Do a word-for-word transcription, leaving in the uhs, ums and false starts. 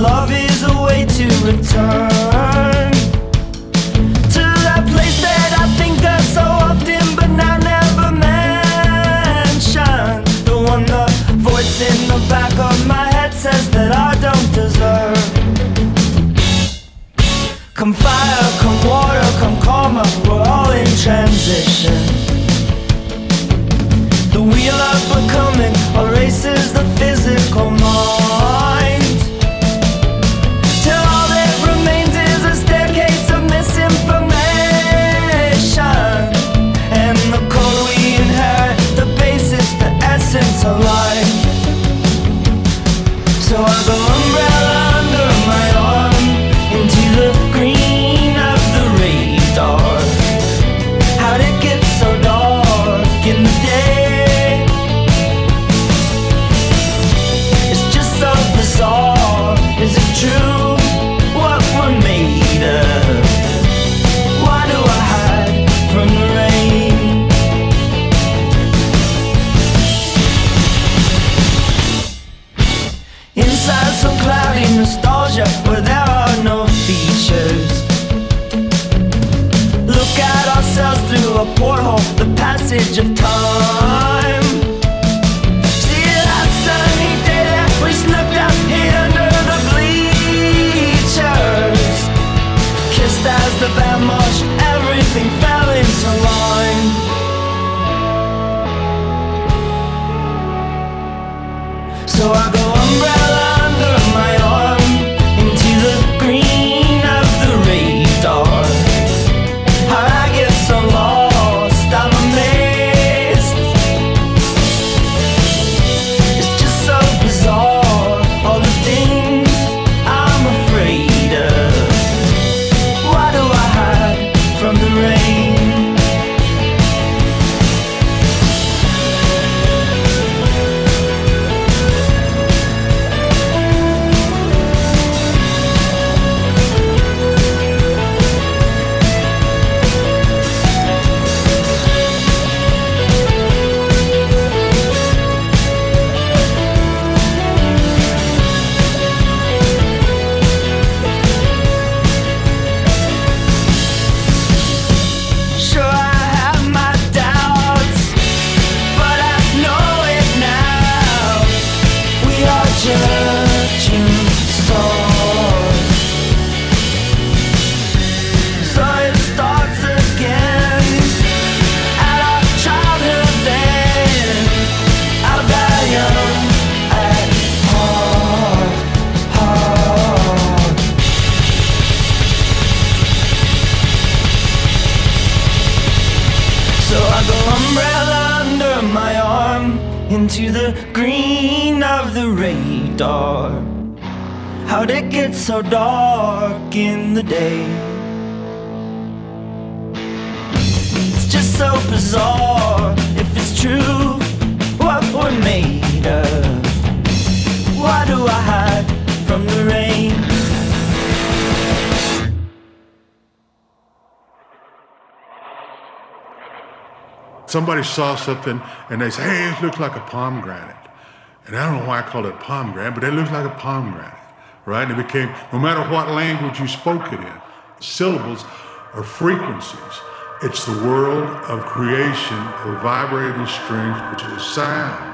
love is a way to return to that place that I think of so often, but I never mention. The one the voice in the back of my head says that I don't deserve. Come fire, come water, come karma, we're all in transition. The wheel of becoming erases the physical mind, till all that remains is a staircase of misinformation. And the code we inherit, the basis, the essence of life. So I go umbrella under my arm into the green of the radar. How'd it get so dark in the day? It's just so bizarre. Is it true what we're made of? Why do I hide from the rain? Inside some cloudy nostalgia where there are no features. Look at ourselves through a porthole, the passage of time. See that sunny day that we slipped out here under the bleachers. Kissed as the band marched, everything fell into line. So I go umbrella under my arm into the green of the radar. How'd I get so lost? I'm amazed. It's just so bizarre, all the things I'm afraid of. Why do I hide from the rain? Sure, I have my doubts, but I know it now. We are judging stars. So it starts again at our childhood's end. I'll die young at heart, heart. So I go umbrella under my arm into the green of the radar. How'd it get so dark in the day? It's just so bizarre if it's true what we're made of. Why do I hide from the rain? Somebody saw something and they say, hey, it looks like a pomegranate. And I don't know why I call it pomegranate, but it looks like a pomegranate, right? And it became, no matter what language you spoke it in, syllables are frequencies. It's the world of creation of vibrating strings, which is sound.